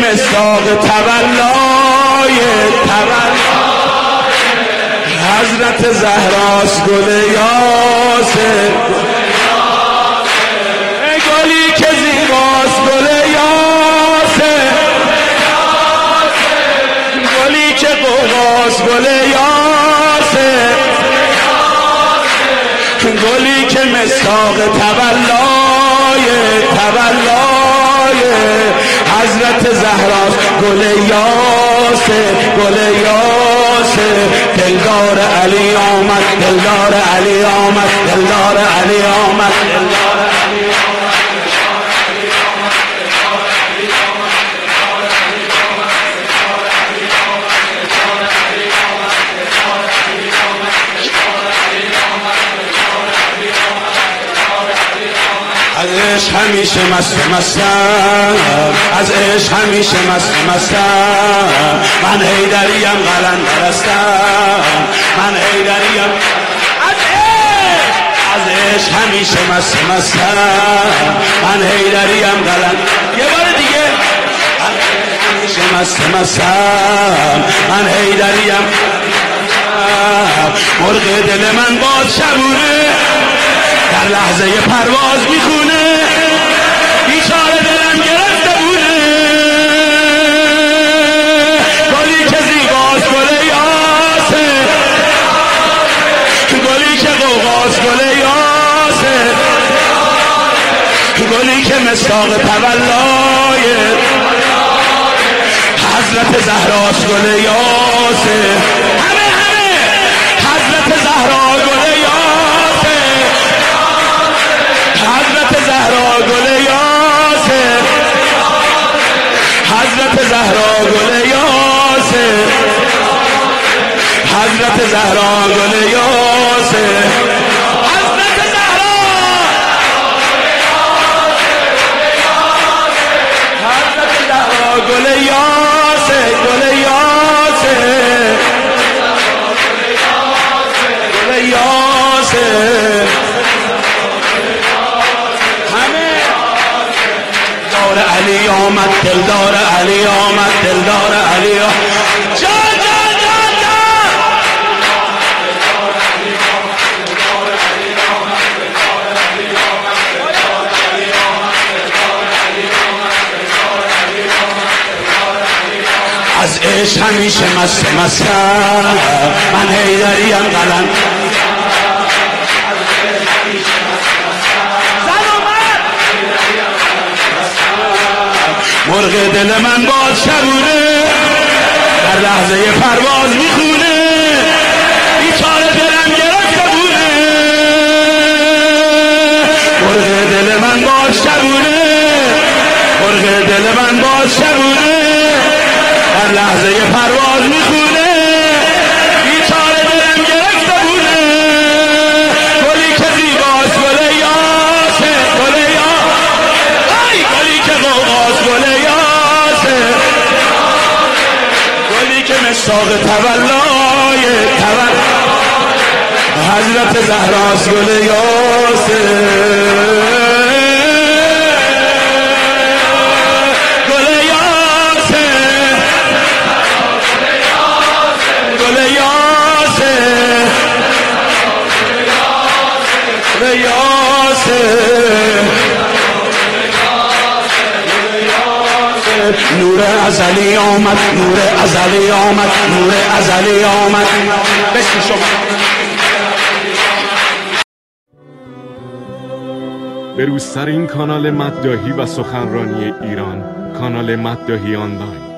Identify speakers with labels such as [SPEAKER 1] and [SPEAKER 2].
[SPEAKER 1] مصداق تولای حضرت زهراست گل یاسر گلی که زیباست گل یاسر گلی که قوقاست گل یاسر گلی که مصداق تولای حضرت زهراست گل یاسر گل یاسر دلدار علی آمد دلدار علی آمد دلدار علی آمد از عشق همیشه مستم از عشق همیشه مستم من حیدریم قلندرستم من حیدریم از عشق همیشه مستم من حیدریم یه بار دیگه از عشق همیشه مستم من حیدریم مرغ دل من باز شبونه در لحظه پرواز میخونه بیچاره دلم گرفته بونه گلی که زیباست گل یاسر گلی که قوقاست گل یاسر گلی که مصداق تولای حضرت زهراست گل یاسر حضرت زهرا گل یاسر حضرت زهرا گل یاسر حضرت زهرا گل یاسر حضرت زهرا گل یاسر حضرت زهرا حضرت زهرا گل یاسر گل یاسر گل یاسر علی آمد دلدار علی آمد دلدار علی آمد جا جا جا جا از عشق همیشه مستم من حیدریم قلم مرغ دل من باز شبونه در لحظه پرواز میخونه بیچاره دلم گرفته بونه مرغ دل من باز شبونه مرغ دل من باز شبونه در لحظه پرواز میخونه بیچاره دلم گرفته بونه گلی که زیباست گل یاسر گل یاسر گلی که قوقاست گل مصداق تولای حضرت زهراست گل یاسر گل یاسر گل یاسر گل یاسر نور ازلی آمد نور ازلی آمد نور ازلی آمد بسم شما
[SPEAKER 2] به روزترین کانال مداحی و سخنرانی ایران، کانال مداحی آنلاین.